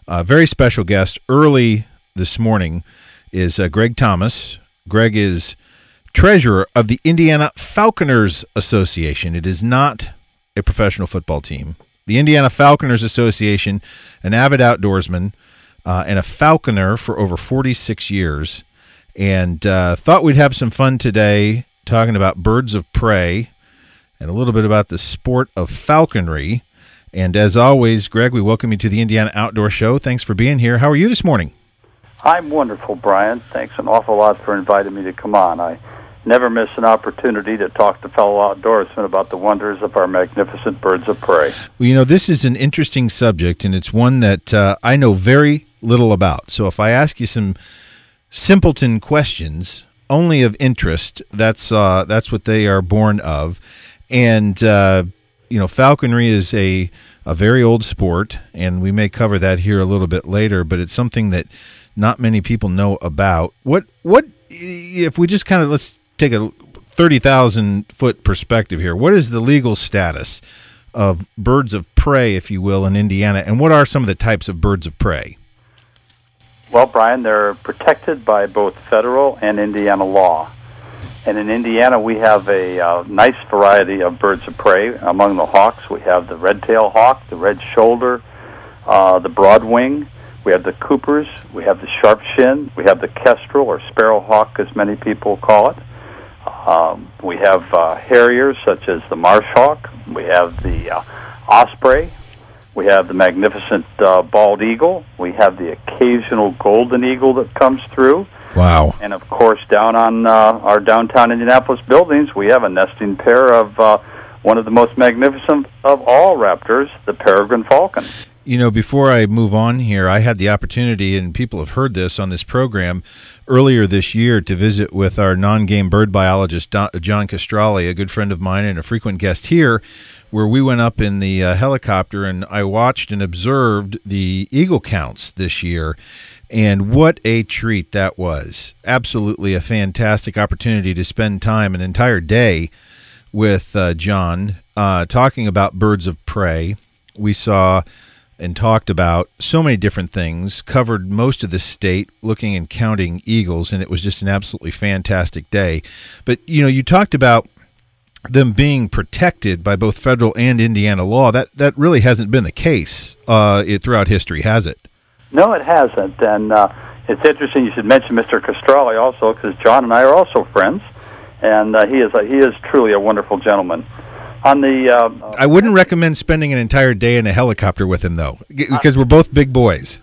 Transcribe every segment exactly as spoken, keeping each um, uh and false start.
A very special guest early this morning is uh, Greg Thomas. Greg is treasurer of the Indiana Falconers Association. It is not a professional football team. The Indiana Falconers Association, an avid outdoorsman uh, and a falconer for over forty-six years, and uh, thought we'd have some fun today talking about birds of prey and a little bit about the sport of falconry. And as always, Greg, we welcome you to the Indiana Outdoor Show. Thanks for being here. How are you this morning? I'm wonderful, Brian. Thanks an awful lot for inviting me to come on. I never miss an opportunity to talk to fellow outdoorsmen about the wonders of our magnificent birds of prey. Well, you know, this is an interesting subject, and it's one that uh, I know very little about. So if I ask you some simpleton questions, only of interest, that's uh, that's what they are born of. And, uh, you know, falconry is a, a very old sport, and we may cover that here a little bit later, but it's something that not many people know about. What, what if we just kind of, let's take a thirty thousand foot perspective here. What is the legal status of birds of prey, if you will, in Indiana, and what are some of the types of birds of prey? Well, Brian, they're protected by both federal and Indiana law. And in Indiana, we have a uh, nice variety of birds of prey. Among the hawks, we have the red-tailed hawk, the red shoulder, uh, the broadwing. We have the coopers. We have the sharp-shin. We have the kestrel, or sparrowhawk, as many people call it. Um, we have uh, harriers, such as the marsh hawk. We have the uh, osprey. We have the magnificent uh, bald eagle. We have the occasional golden eagle that comes through. Wow. And, of course, down on uh, our downtown Indianapolis buildings, we have a nesting pair of uh, one of the most magnificent of all raptors, the peregrine falcon. You know, before I move on here, I had the opportunity, and people have heard this on this program, earlier this year to visit with our non-game bird biologist, Don, John Castrali, a good friend of mine and a frequent guest here, where we went up in the uh, helicopter, and I watched and observed the eagle counts this year. And what a treat that was. Absolutely a fantastic opportunity to spend time, an entire day, with uh, John, uh, talking about birds of prey. We saw and talked about so many different things, covered most of the state, looking and counting eagles, and it was just an absolutely fantastic day. But, you know, you talked about them being protected by both federal and Indiana law. That that really hasn't been the case uh, it, throughout history, has it? No, it hasn't, and uh, it's interesting you should mention Mister Castrali also, because John and I are also friends, and uh, he is a, he is truly a wonderful gentleman. On the, uh, I wouldn't recommend spending an entire day in a helicopter with him, though, because we're both big boys.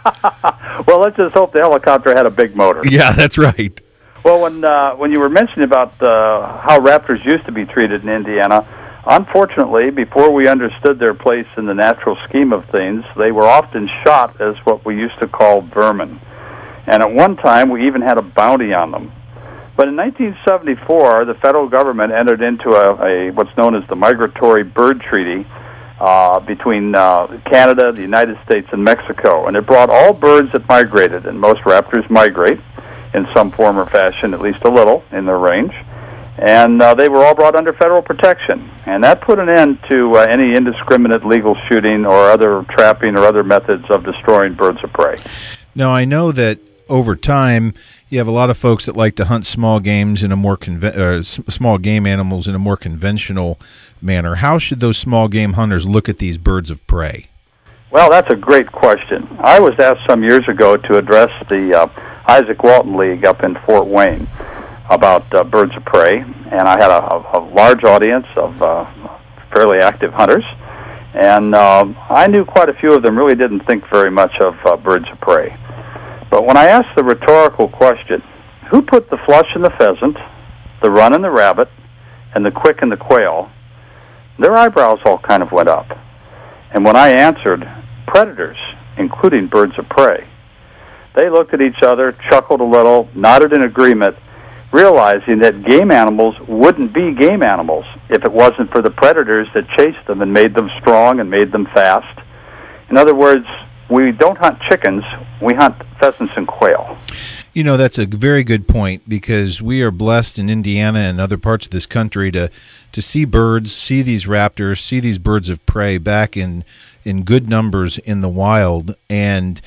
Well, let's just hope the helicopter had a big motor. Yeah, that's right. Well, when uh, when you were mentioning about uh, how raptors used to be treated in Indiana, unfortunately, before we understood their place in the natural scheme of things, they were often shot as what we used to call vermin. And at one time, we even had a bounty on them. But in nineteen seventy-four, the federal government entered into a, a what's known as the Migratory Bird Treaty uh, between uh, Canada, the United States, and Mexico. And it brought all birds that migrated, and most raptors migrate in some form or fashion, at least a little, in their range. And uh, they were all brought under federal protection. And that put an end to uh, any indiscriminate legal shooting or other trapping or other methods of destroying birds of prey. Now, I know that over time, you have a lot of folks that like to hunt small games in a more conven- uh, s- small game animals in a more conventional manner. How should those small game hunters look at these birds of prey? Well, that's a great question. I was asked some years ago to address the uh, Isaac Walton League up in Fort Wayne about uh, birds of prey, and I had a, a, a large audience of uh, fairly active hunters, and uh, I knew quite a few of them really didn't think very much of uh, birds of prey. But when I asked the rhetorical question, who put the flush in the pheasant, the run in the rabbit, and the quick in the quail, their eyebrows all kind of went up. And when I answered, predators, including birds of prey, they looked at each other, chuckled a little, nodded in agreement, realizing that game animals wouldn't be game animals if it wasn't for the predators that chased them and made them strong and made them fast. In other words, we don't hunt chickens, we hunt pheasants and quail. You know, that's a very good point, because we are blessed in Indiana and other parts of this country to to see birds, see these raptors, see these birds of prey back in in good numbers in the wild. And,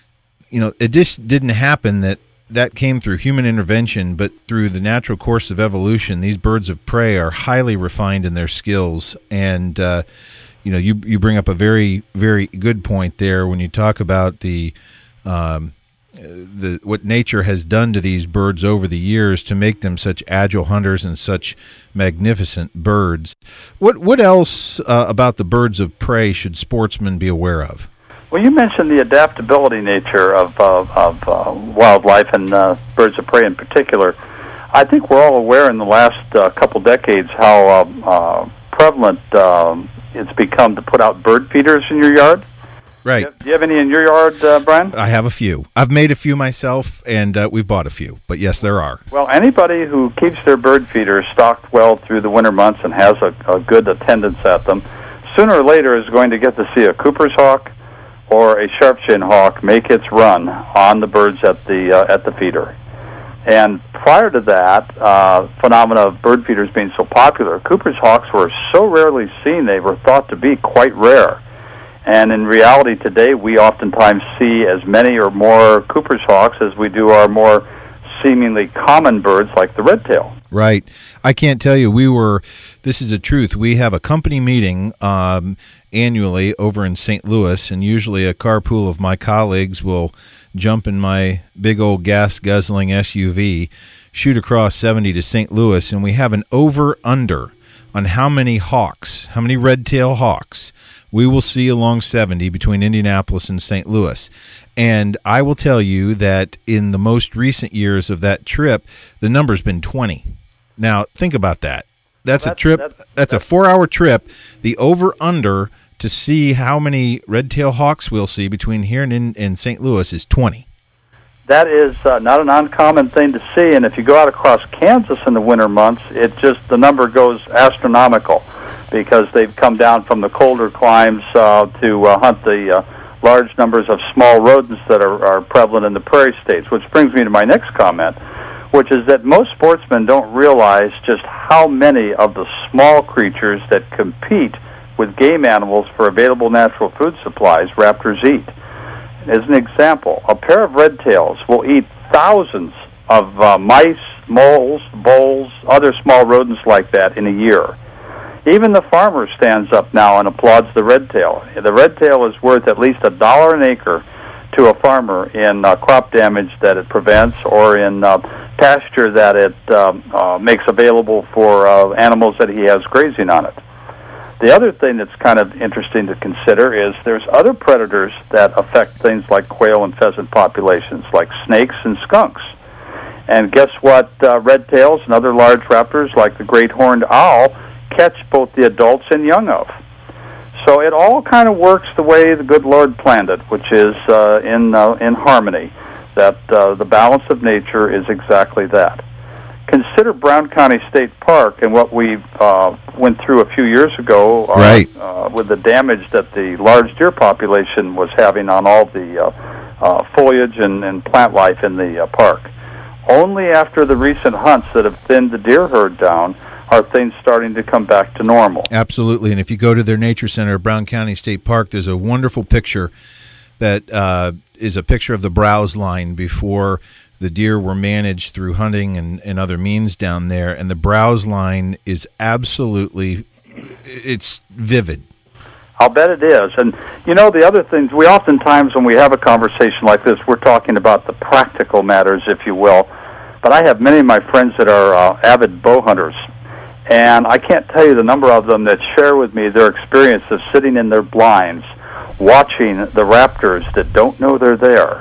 you know, it just didn't happen that that came through human intervention, but through the natural course of evolution. These birds of prey are highly refined in their skills. And, uh, you know, you you bring up a very, very good point there when you talk about the um, the what nature has done to these birds over the years to make them such agile hunters and such magnificent birds. What what else uh, about the birds of prey should sportsmen be aware of? Well, you mentioned the adaptability nature of uh, of uh, wildlife and uh, birds of prey in particular. I think we're all aware in the last uh, couple decades how uh, uh, prevalent um, it's become to put out bird feeders in your yard. Right. Do you have, do you have any in your yard, uh, Brian? I have a few. I've made a few myself, and uh, we've bought a few. But yes, there are. Well, anybody who keeps their bird feeders stocked well through the winter months and has a, a good attendance at them, sooner or later is going to get to see a Cooper's hawk or a sharp-shinned hawk make its run on the birds at the uh, at the feeder. And prior to that uh, phenomena of bird feeders being so popular, Cooper's hawks were so rarely seen they were thought to be quite rare. And in reality today, we oftentimes see as many or more Cooper's hawks as we do our more seemingly common birds like the red-tail. Right. I can't tell you, we were, this is the truth, we have a company meeting um, annually over in Saint Louis, and usually a carpool of my colleagues will jump in my big old gas-guzzling S U V, shoot across seventy to Saint Louis, and we have an over-under on how many hawks, how many red-tail hawks we will see along seventy between Indianapolis and Saint Louis. And I will tell you that in the most recent years of that trip, the number's been twenty. Now, think about that. That's, well, that's a trip. That's, that's, that's a four-hour trip. The over-under to see how many red-tailed hawks we'll see between here and in, in Saint Louis is twenty. That is uh, not an uncommon thing to see. And if you go out across Kansas in the winter months, it just the number goes astronomical because they've come down from the colder climes uh, to uh, hunt the uh, large numbers of small rodents that are, are prevalent in the prairie states, which brings me to my next comment, which is that most sportsmen don't realize just how many of the small creatures that compete with game animals for available natural food supplies raptors eat. As an example, a pair of red tails will eat thousands of uh, mice, moles, voles, other small rodents like that in a year. Even the farmer stands up now and applauds the red tail. The red tail is worth at least a dollar an acre to a farmer in uh, crop damage that it prevents or in uh, pasture that it um, uh, makes available for uh, animals that he has grazing on it. The other thing that's kind of interesting to consider is there's other predators that affect things like quail and pheasant populations, like snakes and skunks. And guess what uh, red tails and other large raptors like the great horned owl catch both the adults and young of. So it all kind of works the way the good Lord planned it, which is uh, in uh, in harmony, that uh, the balance of nature is exactly that. Consider Brown County State Park and what we uh, went through a few years ago uh, right. uh, with the damage that the large deer population was having on all the uh, uh, foliage and, and plant life in the uh, park. Only after the recent hunts that have thinned the deer herd down are things starting to come back to normal. Absolutely, and if you go to their nature center at Brown County State Park, there's a wonderful picture that uh, is a picture of the browse line before the deer were managed through hunting and, and other means down there, and the browse line is absolutely, it's vivid. I'll bet it is. And, you know, the other things, we oftentimes, when we have a conversation like this, we're talking about the practical matters, if you will. But I have many of my friends that are uh, avid bow hunters, and I can't tell you the number of them that share with me their experience of sitting in their blinds, watching the raptors that don't know they're there,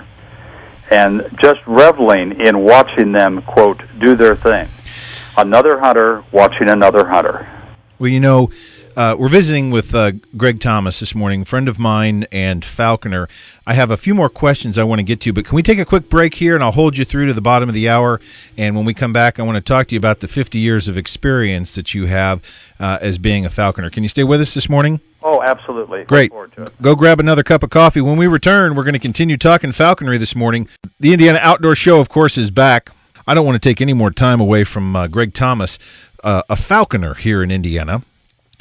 and just reveling in watching them, quote, do their thing. Another hunter watching another hunter. Well, you know, uh, we're visiting with uh, Greg Thomas this morning, friend of mine and falconer. I have a few more questions I want to get to, but can we take a quick break here, and I'll hold you through to the bottom of the hour, and when we come back, I want to talk to you about the fifty years of experience that you have uh, as being a falconer. Can you stay with us this morning? Oh, absolutely. Great. Go grab another cup of coffee. When we return, we're going to continue talking falconry this morning. The Indiana Outdoor Show, of course, is back. I don't want to take any more time away from uh, Greg Thomas, uh, a falconer here in Indiana.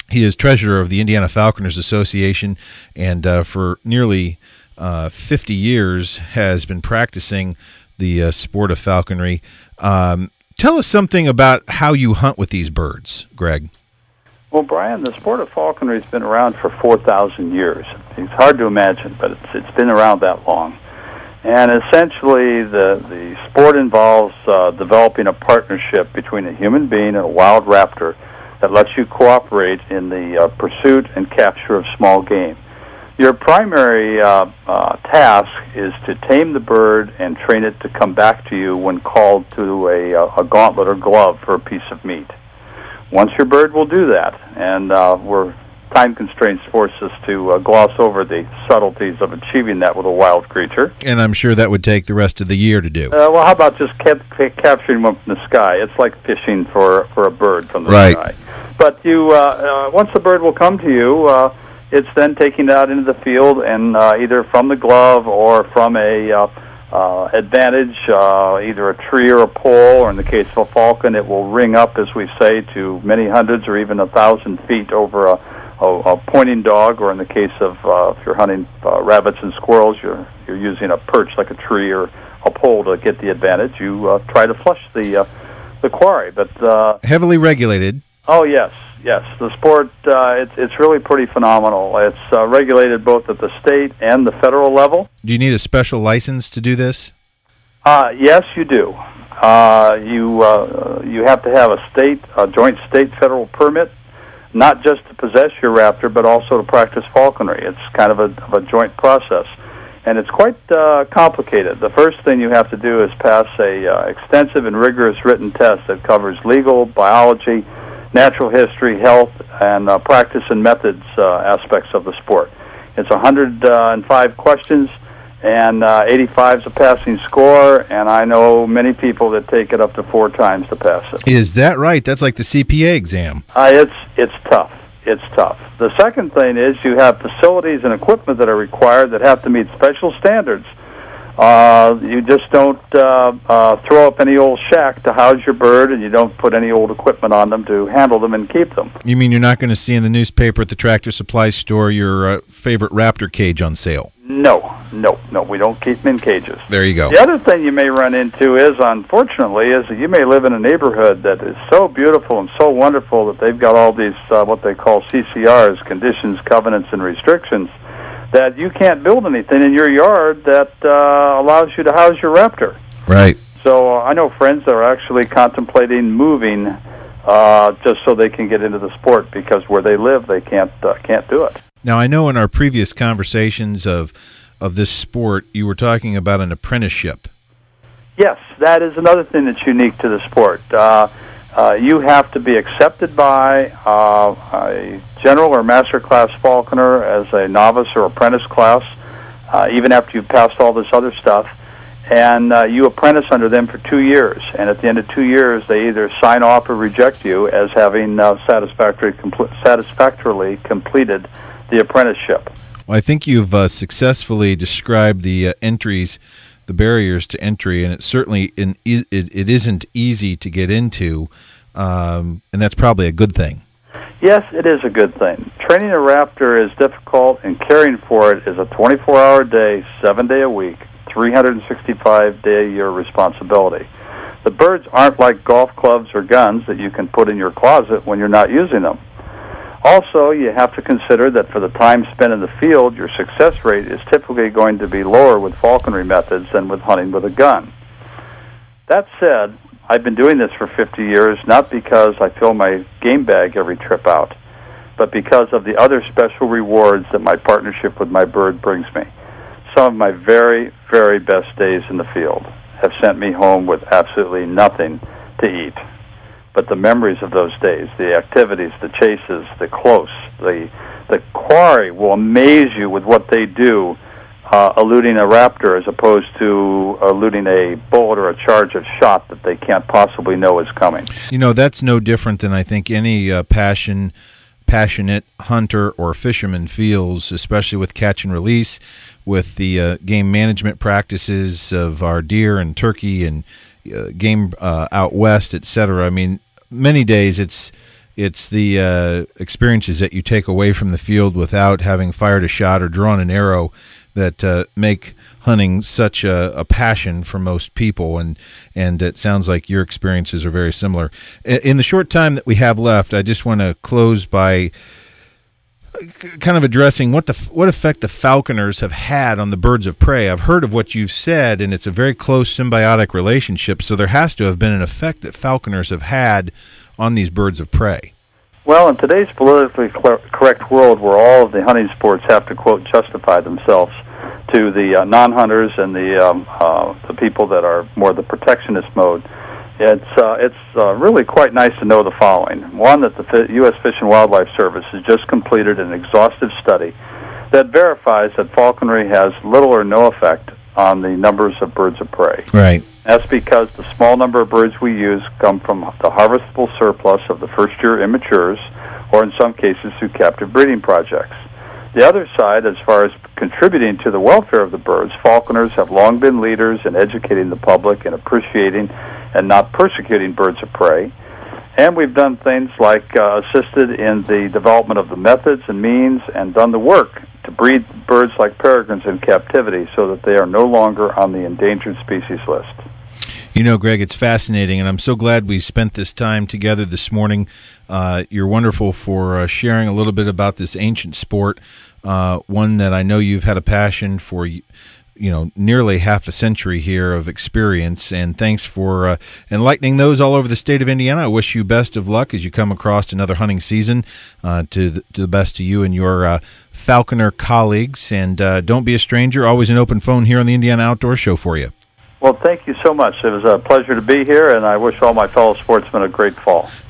He is treasurer of the Indiana Falconers Association, and uh, for nearly uh, fifty years has been practicing the uh, sport of falconry. Um, tell us something about how you hunt with these birds, Greg. Well, Brian, the sport of falconry has been around for four thousand years. It's hard to imagine, but it's, it's been around that long. And essentially, the, the sport involves uh, developing a partnership between a human being and a wild raptor that lets you cooperate in the uh, pursuit and capture of small game. Your primary uh, uh, task is to tame the bird and train it to come back to you when called to a, a gauntlet or glove for a piece of meat. Once your bird will do that, and uh, we're time constraints force us to uh, gloss over the subtleties of achieving that with a wild creature. And I'm sure that would take the rest of the year to do. Uh, well, how about just cap- capturing one from the sky? It's like fishing for for a bird from the right. sky. But you, uh, uh, once the bird will come to you, uh, it's then taking it out into the field and uh, either from the glove or from a uh, uh, advantage, uh, either a tree or a pole, or in the case of a falcon, it will ring up, as we say, to many hundreds or even a thousand feet over a, a, a pointing dog, or in the case of uh, if you're hunting uh, rabbits and squirrels, you're you're using a perch like a tree or a pole to get the advantage. You uh, try to flush the uh, the quarry, but uh, heavily regulated. Oh yes, yes. The sport uh, it's it's really pretty phenomenal. It's uh, regulated both at the state and the federal level. Do you need a special license to do this? Uh, yes, you do. Uh, you uh, you have to have a state, a joint state-federal permit, not just to possess your raptor, but also to practice falconry. It's kind of a, of a joint process, and it's quite uh, complicated. The first thing you have to do is pass a uh, extensive and rigorous written test that covers legal, biology, natural history, health, and uh, practice and methods uh, aspects of the sport. It's one hundred five questions, and uh, eighty-five is a passing score, and I know many people that take it up to four times to pass it. Is that right? That's like the C P A exam. Uh, it's it's tough. It's tough. The second thing is you have facilities and equipment that are required that have to meet special standards. Uh, you just don't uh, uh, throw up any old shack to house your bird, and you don't put any old equipment on them to handle them and keep them. You mean you're not going to see in the newspaper at the Tractor Supply store your uh, favorite raptor cage on sale? No, no, no. We don't keep them in cages. There you go. The other thing you may run into is, unfortunately, is that you may live in a neighborhood that is so beautiful and so wonderful that they've got all these, uh, what they call C C Rs, conditions, covenants, and restrictions, that you can't build anything in your yard that uh, allows you to house your raptor. Right. So uh, I know friends that are actually contemplating moving uh, just so they can get into the sport, because where they live, they can't uh, can't do it. Now, I know in our previous conversations of of this sport, you were talking about an apprenticeship. Yes, that is another thing that's unique to the sport. Uh, uh, you have to be accepted by uh, a general or master class falconer as a novice or apprentice class, uh, even after you've passed all this other stuff. And uh, you apprentice under them for two years. And at the end of two years, they either sign off or reject you as having uh, satisfactory, compl- satisfactorily completed the apprenticeship. Well, I think you've uh, successfully described the uh, entries, the barriers to entry, and it's certainly in, it, it isn't easy to get into, um, and that's probably a good thing. Yes, it is a good thing. Training a raptor is difficult, and caring for it is a twenty-four hour day, seven day a week, three hundred sixty-five day a year responsibility. The birds aren't like golf clubs or guns that you can put in your closet when you're not using them. Also, you have to consider that for the time spent in the field, your success rate is typically going to be lower with falconry methods than with hunting with a gun. That said, I've been doing this for fifty years, not because I fill my game bag every trip out, but because of the other special rewards that my partnership with my bird brings me. Some of my very, very best days in the field have sent me home with absolutely nothing to eat. But the memories of those days, the activities, the chases, the close, the the quarry will amaze you with what they do, uh, eluding a raptor as opposed to eluding a bullet or a charge of shot that they can't possibly know is coming. You know, that's no different than I think any uh, passion, passionate hunter or fisherman feels, especially with catch and release, with the uh, game management practices of our deer and turkey and uh, game uh, out west, et cetera. I mean, many days it's It's the uh, experiences that you take away from the field without having fired a shot or drawn an arrow that uh, make hunting such a, a passion for most people, and and it sounds like your experiences are very similar. In the short time that we have left, I just want to close by kind of addressing what the what effect the falconers have had on the birds of prey. I've heard of what you've said, and it's a very close symbiotic relationship, so there has to have been an effect that falconers have had on these birds of prey. Well, in today's politically correct world where all of the hunting sports have to, quote, justify themselves to the uh, non-hunters and the um, uh, the people that are more the protectionist mode, it's uh, it's uh, really quite nice to know the following. One, that the U S Fish and Wildlife Service has just completed an exhaustive study that verifies that falconry has little or no effect on the numbers of birds of prey. Right. That's because the small number of birds we use come from the harvestable surplus of the first-year immatures, or in some cases through captive breeding projects. The other side, as far as contributing to the welfare of the birds, falconers have long been leaders in educating the public and appreciating and not persecuting birds of prey. And we've done things like uh, assisted in the development of the methods and means and done the work to breed birds like peregrines in captivity so that they are no longer on the endangered species list. You know, Greg, it's fascinating, and I'm so glad we spent this time together this morning. Uh, you're wonderful for uh, sharing a little bit about this ancient sport, uh, one that I know you've had a passion for, you know, nearly half a century here of experience, and thanks for uh, enlightening those all over the state of Indiana. I wish you best of luck as you come across another hunting season, uh, to, the, to the best to you and your uh, falconer colleagues, and uh, don't be a stranger. Always an open phone here on the Indiana Outdoor Show for you. Well, thank you so much. It was a pleasure to be here, and I wish all my fellow sportsmen a great fall.